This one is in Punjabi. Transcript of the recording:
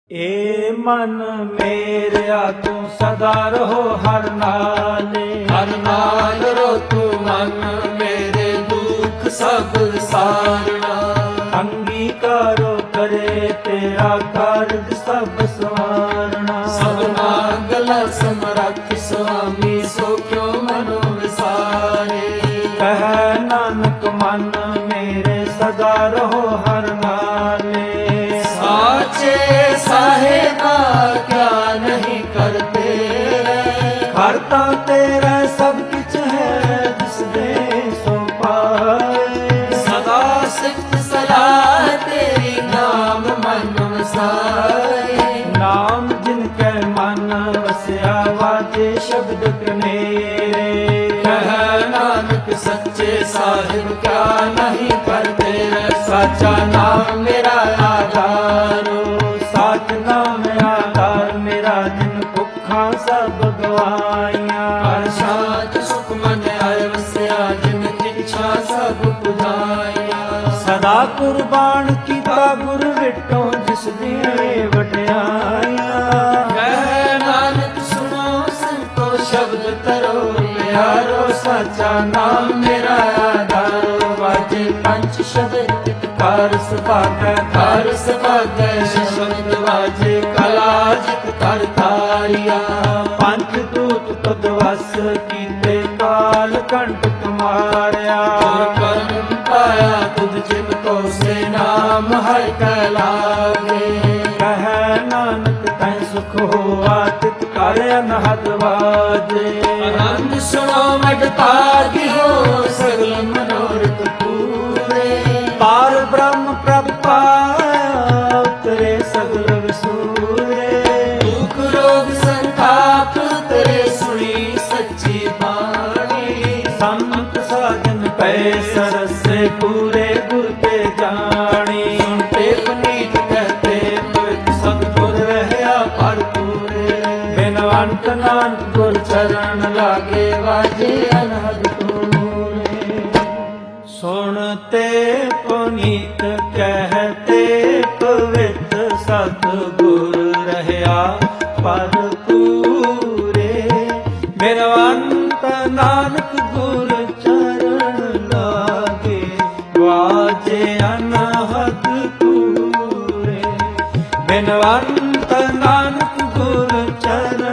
ਏ ਮਨ ਮੇਰਿਆ ਤੂੰ ਸਦਾ ਰਹੋ ਹਰ ਨਾਲੇ, ਹਰ ਨਾਲ ਰੋ ਤੂੰ ਮਨ ਮੇਰੇ ਦੁੱਖ ਸਭ ਸਾਰਣਾ। ਅੰਗੀਕਾਰੋ ਕਰੇ ਤੇਰਾ ਕਾਰਜ ਸਭ ਸਵਾਰਣਾ। ਸਭਨਾ ਗਲਾ ਸਮਰੱਥ ਸੁਆਮੀ ਸੋ ਕਿਉ ਮਨੋ ਵਿਸਾਰੇ। ਕਹਿ ਨਾਨਕ ਮਨ ਮੇਰੇ ਸਦਾ ਰਹੋ ਹਰ ਨਾਲੇ। ਸਾਚੇ ਸਾਹਿਬਾ ਕਿਆ ਨਹੀਂ ਕਰਤੇ, ਕਰਤਾ ਤੇਰਾ ਸਭ ਕਿਛ ਹੈ ਜਿਸ ਦੇ ਸੋ ਪਾਏ। ਸਦਾ ਸਿਫਤ ਸਲਾਹ ਤੇਰੀ ਨਾਮ ਮਨ ਵਸਾਏ। ਨਾਮ ਜਿਨ ਕੈ ਮਨ ਵਸਿਆ ਵਾਜੇ ਸ਼ਬਦ ਕਨੇਰੇ। ਕਹਿ ਨਾਨਕ ਸੱਚੇ ਸਾਹਿਬ ਕਿਆ ਨਹੀਂ ਕਰਤੇ। ਸਾਚਾ ਨਾਮ ਮੇਰਾ ਆਧਾਰੋ, ਸਾਚ ਨਾਮ ਆਧਾਰ ਮੇਰਾ ਜਿਨ ਭੁੱਖਾਂ ਸਭ ਗਵਾਈਆਂ। ਹਰ ਸਾਚ ਸੁਖ ਮਨ ਆਇ ਵਸਿਆ ਜਿਨ ਇੱਛਾ ਸਭ ਪੁਜਾਈਆਂ। ਸਦਾ ਕੁਰਬਾਨ ਕੀਤਾ ਗੁਰ ਵਿਟੋ ਜਿਸ ਦੀਆਂ ਵਡਿਆਈਆਂ। ਕਹਿ ਨਾਨਕ ਸੁਣੋ ਸੰਤੋ ਸ਼ਬਦ ਤਰੋ ਪਿਆਰੋ। ਸਾਚਾ ਨਾਮ ਮੇਰਾ ਆਧਾਰੋ, ਵਾਜੇ ਪੰਚ ਸ਼ਬਦ ਕਾਰ ਸੁਭਾਗੈ। ਕਾਰ ਸੁਭਾਗੈ ਸ਼ਬਦ ਵਾਜੇ ਕਲਾ ਜਿਤ ਕਰ ਤਾਰੀਆ। ਪੰਜ ਦੂਤ ਤੁਧ ਵਸ ਕੀਤੇ ਕਾਲ ਕੰਟਕ ਮਾਰਿਆ। ਕਰਮ ਪਾਇਆ ਤੁਧ ਜਿਨ ਕੋ ਸੇ ਨਾਮ ਹਰਿ ਕੈ ਲਾਗੇ। ਕਹਿ ਨਾਨਕ ਤੈ ਸੁਖ ਹੋਆ ਤਿਤ ਕਰ ਅਨਹਦ ਵਾਜੇ। ਆਨੰਦ ਸੁਣੋ ਮਡ ਭਾਗਿਓ ਸਗਲ ਮਨੋਰਥ ਪੂਰੇ। ਪਾਰ ਬ੍ਰਹਮ ਪ੍ਰਭ ਪਾਇਆ ਉਤਰੇ ਸਗਲ ਵਿਸੂਰੇ। ਦੁਖ ਰੋਗ ਸੰਤਾਪ ਤੇਰੇ ਸੁਣੀ ਸੱਚੀ ਬਾਣੀ। ਸੰਤ ਸਾਜਨ ਪੈ ਸਰਸੇ ਪੂਰੇ ਗੁਰ ਤੇ ਜਾਣੀ। ਸੁਣਤੇ ਪਨੀਤ ਕਹਤੇ ਪਵਿੱਤ ਸਤਿਗੁਰ ਰਹਿਆ ਭਰਪੂਰੇ। ਬਿਨਵੰਤ ਨਾਨਕ ਗੁਰ ਚਰਨ ਲਾਗੇ ਵਾਜੇ ਅਨਹਦ ਤੂਰੇ। ਸੁਣਤੇ ਪੁਨੀਤ ਕਹਤੇ ਪਵਿੱਤ ਸਤਿਗੁਰ ਰਹਿਆ ਭਰਪੂਰੇ। ਬਿਨਵੰਤ ਨਾਨਕ ਗੁਰ ਚਰਨ ਲਾਗੇ ਵਾਜੇ ਅਨਹਦ ਤੂਰੇ। ਬਿਨਵੰਤ ਨਾਨਕ ਗੁਰ ਚਰਨ